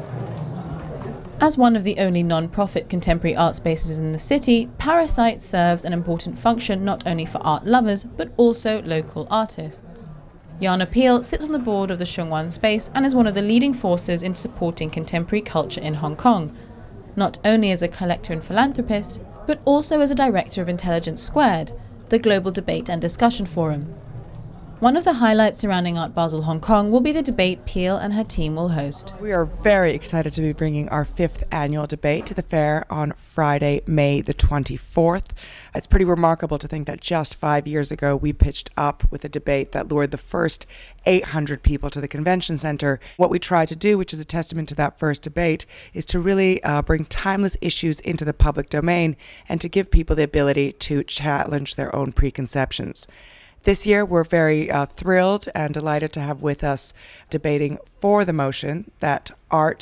As one of the only non-profit contemporary art spaces in the city, Parasite serves an important function not only for art lovers, but also local artists. Yana Peel sits on the board of the Sheung Wan space and is one of the leading forces in supporting contemporary culture in Hong Kong, not only as a collector and philanthropist, but also as a director of Intelligence Squared, the global debate and discussion forum. One of the highlights surrounding Art Basel Hong Kong will be the debate Peel and her team will host. We are very excited to be bringing our 5th annual debate to the fair on Friday, May the 24th. It's pretty remarkable to think that just 5 years ago we pitched up with a debate that lured the first 800 people to the convention center. What we tried to do, which is a testament to that first debate, is to really bring timeless issues into the public domain and to give people the ability to challenge their own preconceptions. This year, we're very thrilled and delighted to have with us debating for the motion that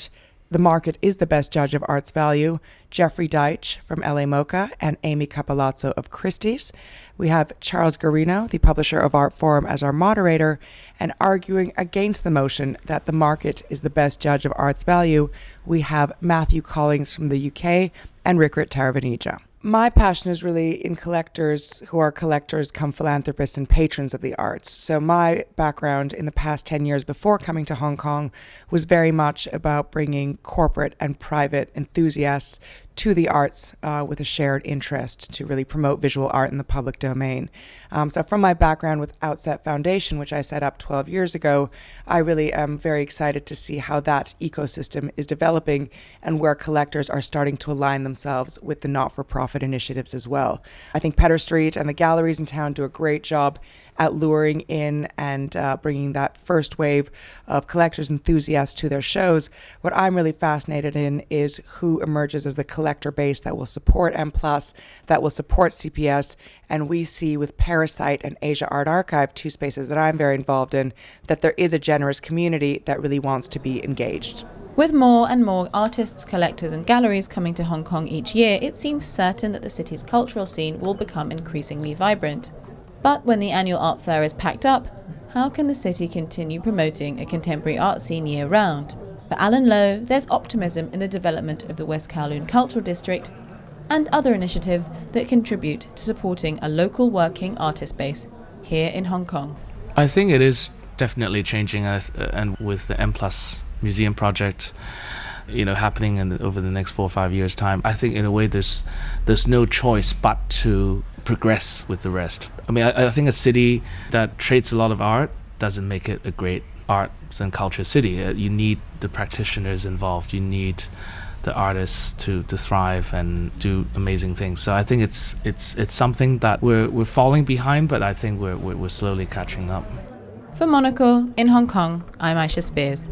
the market is the best judge of art's value, Jeffrey Deitch from LA Mocha and Amy Capolazzo of Christie's. We have Charles Guarino, the publisher of Art Forum, as our moderator, and arguing against the motion that the market is the best judge of art's value, we have Matthew Collings from the UK and Rikrit Taravanija. My passion is really in collectors who are collectors come philanthropists and patrons of the arts. So my background in the past 10 years before coming to Hong Kong was very much about bringing corporate and private enthusiasts to the arts with a shared interest to really promote visual art in the public domain. So from my background with Outset Foundation, which I set up 12 years ago, I really am very excited to see how that ecosystem is developing and where collectors are starting to align themselves with the not-for-profit initiatives as well. I think Pedder Street and the galleries in town do a great job at luring in and bringing that first wave of collectors enthusiasts to their shows. What I'm really fascinated in is who emerges as the collector base that will support M+, that will support CPS, and we see with Parasite and Asia Art Archive, two spaces that I'm very involved in, that there is a generous community that really wants to be engaged. With more and more artists, collectors and galleries coming to Hong Kong each year, it seems certain that the city's cultural scene will become increasingly vibrant. But when the annual art fair is packed up, how can the city continue promoting a contemporary art scene year-round? For Alan Lowe, there's optimism in the development of the West Kowloon Cultural District and other initiatives that contribute to supporting a local working artist base here in Hong Kong. I think it is definitely changing, and with the M+ Museum project, happening over the next 4 or 5 years' time, I think in a way there's no choice but to progress with the rest. I mean, I think a city that trades a lot of art doesn't make it a great arts and culture city. You need the practitioners involved. You need the artists to thrive and do amazing things. So I think it's something that we're falling behind, but I think we're slowly catching up. For Monocle in Hong Kong, I'm Aisha Spears.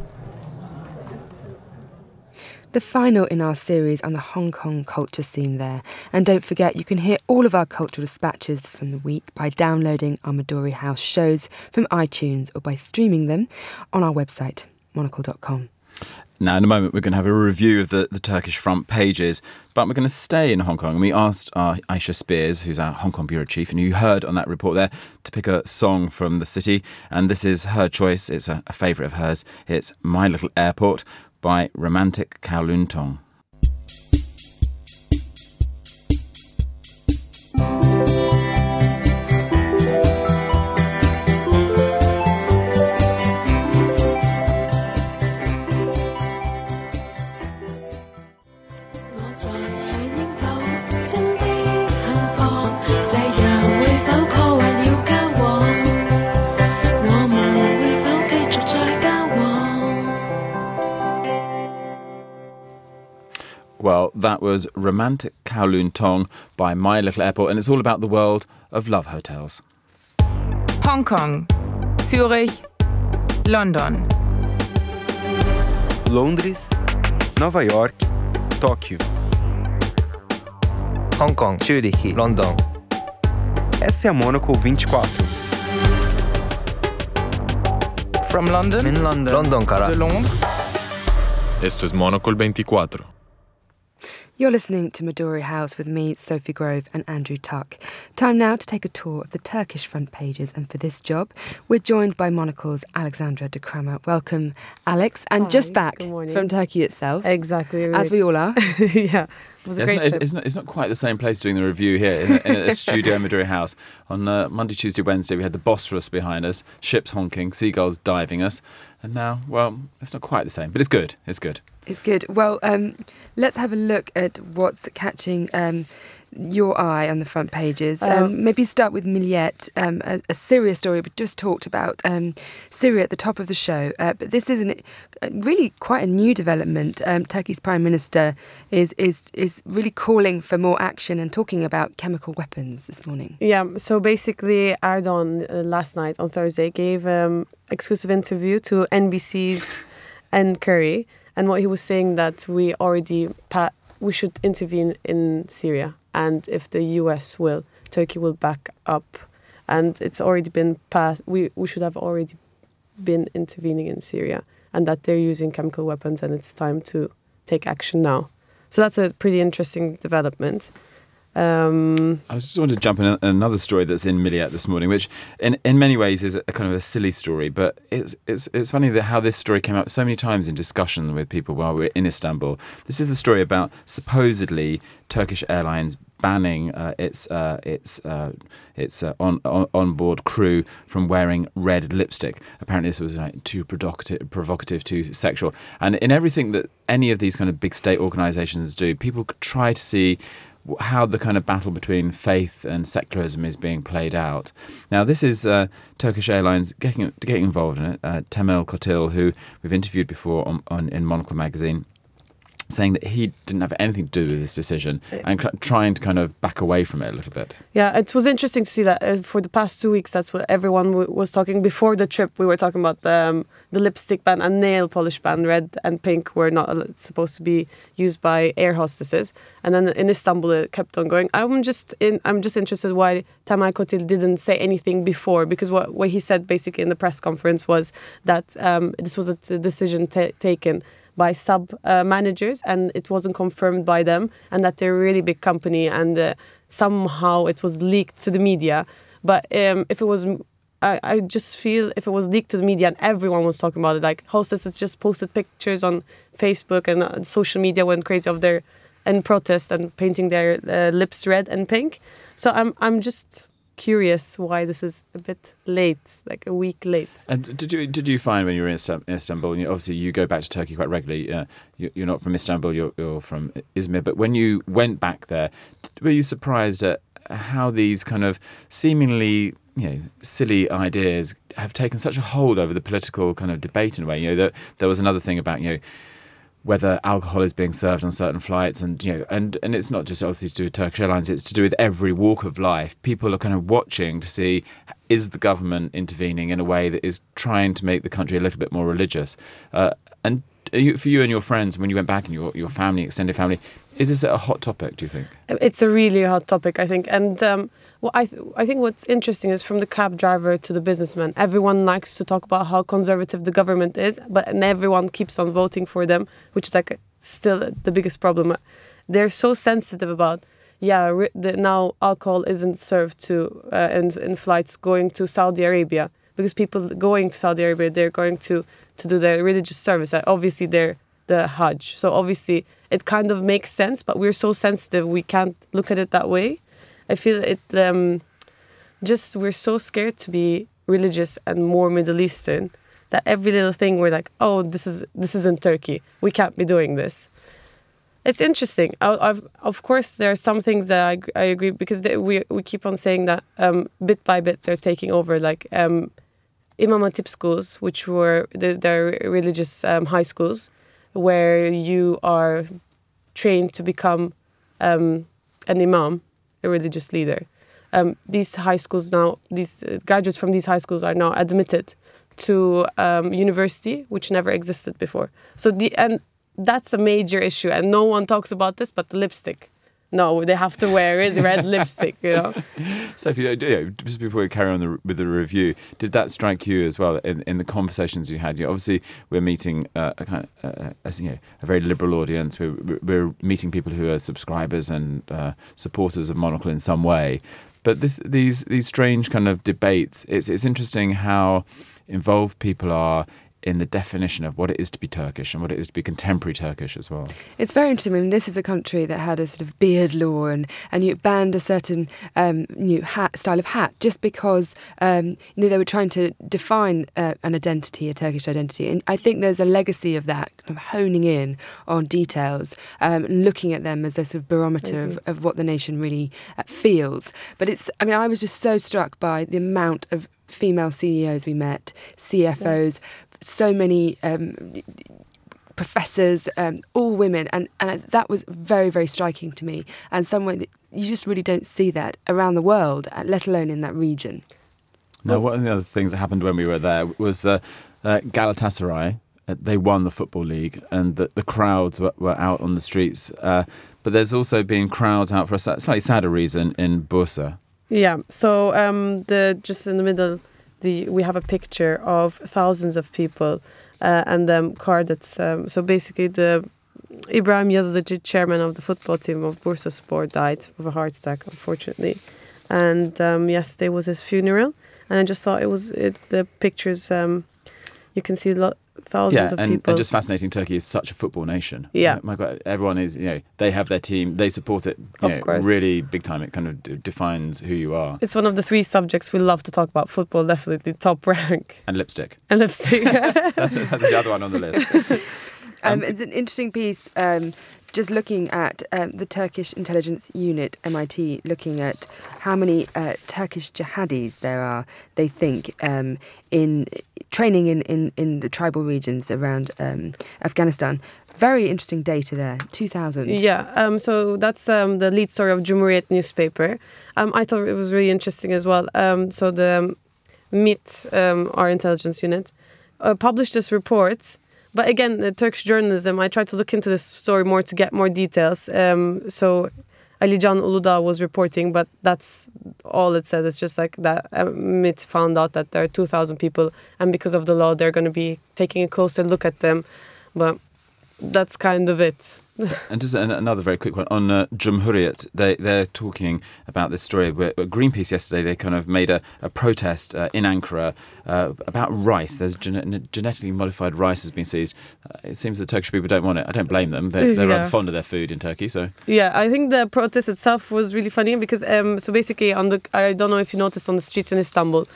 The final in our series on the Hong Kong culture scene there. And don't forget, you can hear all of our cultural dispatches from the week by downloading our Midori House shows from iTunes or by streaming them on our website, monocle.com. Now, in a moment, we're going to have a review of the Turkish front pages, but we're going to stay in Hong Kong. And we asked Aisha Spears, who's our Hong Kong bureau chief, and you heard on that report there, to pick a song from the city. And this is her choice. It's a favourite of hers. It's My Little Airport by Romantic Kowloon Tong. Well, that was Romantic Kowloon Tong by My Little Airport, and it's all about the world of love hotels. Hong Kong, Zurich, London. Londres, Nova York, Tóquio. Hong Kong, Zurich, London. Essa é a Monocle 24. From London, in Londonから. de Londres. Esto es Monocle 24. You're listening to Midori House with me, Sophie Grove and Andrew Tuck. Time now to take a tour of the Turkish front pages, and for this job, we're joined by Monocle's Alexandra de Kramer. Welcome, Alex, and Hi, just back good from Turkey itself. Exactly. As we all are. Yeah. It was a great trip. It's not quite the same place doing the review here in a studio in Midori House. On Monday, Tuesday, Wednesday, we had the Bosphorus behind us, ships honking, seagulls diving us. And now, well, it's not quite the same, but it's good. It's good. It's good. Well, let's have a look at what's catching your eye on the front pages. Maybe start with Milliyet, a Syria story we just talked about. Syria at the top of the show. But this is really quite a new development. Turkey's Prime Minister is really calling for more action and talking about chemical weapons this morning. Yeah, so basically Erdogan last night on Thursday gave exclusive interview to NBC's Ann Curry, and what he was saying that we should intervene in Syria, and if the US will, Turkey will back up, and it's already been passed. We should have already been intervening in Syria, and that they're using chemical weapons, and it's time to take action now. So that's a pretty interesting development. I just wanted to jump in another story that's in Milliyet this morning, which in many ways is a kind of a silly story, but it's funny that how this story came up so many times in discussion with people while we're in Istanbul. This is the story about supposedly Turkish Airlines banning its on-board crew from wearing red lipstick. Apparently this was too provocative, too sexual. And in everything that any of these kind of big state organisations do, people try to see how the kind of battle between faith and secularism is being played out. Now, this is Turkish Airlines getting involved in it. Temel Kotil, who we've interviewed before in Monocle magazine, saying that he didn't have anything to do with this decision and trying to kind of back away from it a little bit. Yeah, it was interesting to see that for the past 2 weeks, that's what everyone was talking. Before the trip, we were talking about the lipstick ban and nail polish ban. Red and pink were not supposed to be used by air hostesses. And then in Istanbul, it kept on going. I'm just interested why Temel Kotil didn't say anything before, because what he said basically in the press conference was that this was a decision taken by sub-managers, and it wasn't confirmed by them, and that they're a really big company, and somehow it was leaked to the media. But if it was, I just feel if it was leaked to the media and everyone was talking about it, like hostesses just posted pictures on Facebook and social media went crazy of their in protest and painting their lips red and pink. So I'm just curious why this is a bit late, like a week late. And did you find when you were in Istanbul, and obviously you go back to Turkey quite regularly, you're not from Istanbul, you're from Izmir, but when you went back there, were you surprised at how these kind of seemingly silly ideas have taken such a hold over the political kind of debate in a way? That there was another thing about whether alcohol is being served on certain flights, and it's not just obviously to do with Turkish Airlines, it's to do with every walk of life. People are kind of watching to see, is the government intervening in a way that is trying to make the country a little bit more religious? And for you and your friends, when you went back and your family, extended family, is this a hot topic, do you think? It's a really hot topic, I think. And I think what's interesting is from the cab driver to the businessman, everyone likes to talk about how conservative the government is, and everyone keeps on voting for them, which is still the biggest problem. They're so sensitive about, now alcohol isn't served to in flights going to Saudi Arabia, because people going to Saudi Arabia, they're going to do their religious service. Obviously, they're the Hajj. So obviously, it kind of makes sense, but we're so sensitive, we can't look at it that way. I feel it. We're so scared to be religious and more Middle Eastern that every little thing we're like, oh, this is in Turkey. We can't be doing this. It's interesting. Of course, there are some things that I agree, because we keep on saying that bit by bit they're taking over, like Imam Hatip schools, which were their religious high schools, where you are trained to become an imam, a religious leader. These high schools now, these graduates from these high schools are now admitted to university, which never existed before. And that's a major issue, and no one talks about this, but the lipstick. No, they have to wear red lipstick, Sophie, just before we carry on with the review, did that strike you as well in the conversations you had? Obviously, we're meeting a very liberal audience. We're meeting people who are subscribers and supporters of Monocle in some way. But these strange kind of debates, it's interesting how involved people are in the definition of what it is to be Turkish and what it is to be contemporary Turkish as well. It's very interesting. I mean, this is a country that had a sort of beard law and you banned a certain style of hat just because they were trying to define an identity, a Turkish identity. And I think there's a legacy of that, kind of honing in on details and looking at them as a sort of barometer of what the nation really feels. But I was just so struck by the amount of female CEOs we met, CFOs, so many professors, all women, and that was very, very striking to me, and somewhere that you just really don't see that around the world, let alone in that region. Now, one of the other things that happened when we were there was Galatasaray. They won the Football League, and the crowds were out on the streets. But there's also been crowds out for a slightly sadder reason in Bursa. Yeah, so just in the middle, we have a picture of thousands of people and the car that's... so basically, the Ibrahim Yazıcı, chairman of the football team of Bursaspor, died of a heart attack, unfortunately. And yesterday was his funeral. And I just thought the pictures, you can see thousands of people. And just fascinating, Turkey is such a football nation. Yeah. My God, everyone is, they have their team, they support it really big time. It kind of defines who you are. It's one of the 3 subjects we love to talk about. Football, definitely top rank. And lipstick. That's the other one on the list. It's an interesting piece, just looking at the Turkish Intelligence Unit, MIT, looking at how many Turkish jihadis there are, they think, in training in the tribal regions around Afghanistan. Very interesting data there, 2,000. Yeah, so that's the lead story of Cumhuriyet newspaper. I thought it was really interesting as well. So the MIT, our intelligence unit, published this report. But again, the Turkish journalism, I tried to look into this story more to get more details. So Alican Uludağ was reporting, but that's all it says. It's just like that MIT found out that there are 2,000 people, and because of the law, they're going to be taking a closer look at them. But that's kind of it. And just another very quick one on Cumhuriyet. They're talking about this story where Greenpeace yesterday, they kind of made a protest in Ankara about rice. There's genetically modified rice has been seized. It seems that Turkish people don't want it. I don't blame them. They're rather fond of their food in Turkey. So yeah, I think the protest itself was really funny because so basically I don't know if you noticed on the streets in Istanbul,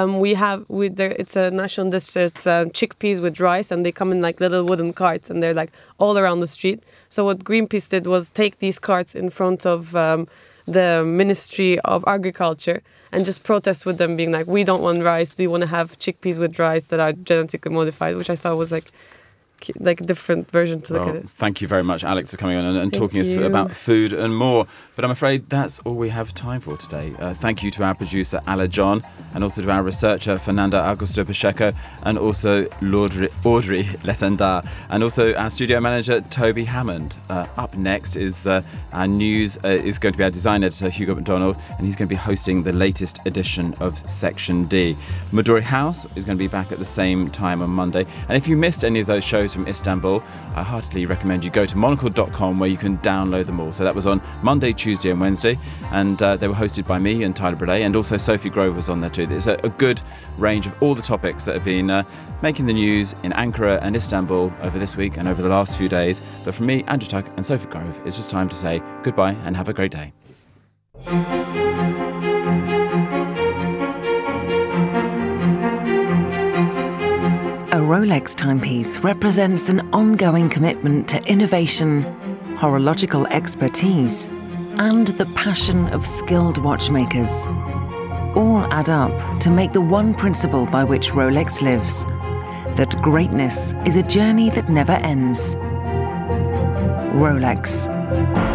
it's a national dish. It's chickpeas with rice, and they come in like little wooden carts, and they're like all around the street. So what Greenpeace did was take these carts in front of the Ministry of Agriculture and just protest with them, being like, we don't want rice. Do you want to have chickpeas with rice that are genetically modified? Which I thought was like a different version to look at it. Thank you very much, Alex, for coming on and talking us about food and more. But I'm afraid that's all we have time for today. Thank you to our producer, Ala John, and also to our researcher, Fernanda Augusto Pacheco, and also Audrey Letendar, and also our studio manager, Toby Hammond. Up next is our news, is going to be our design editor, Hugo McDonald, and he's going to be hosting the latest edition of Section D. Midori House is going to be back at the same time on Monday. And if you missed any of those shows from Istanbul, I heartily recommend you go to monocle.com where you can download them all. So that was on Monday, Tuesday and Wednesday, and they were hosted by me and Tyler Brulé, and also Sophie Grove was on there too. There's a good range of all the topics that have been making the news in Ankara and Istanbul over this week and over the last few days. But from me, Andrew Tuck and Sophie Grove, it's just time to say goodbye and have a great day. A Rolex timepiece represents an ongoing commitment to innovation, horological expertise, and the passion of skilled watchmakers. All add up to make the one principle by which Rolex lives, that greatness is a journey that never ends. Rolex.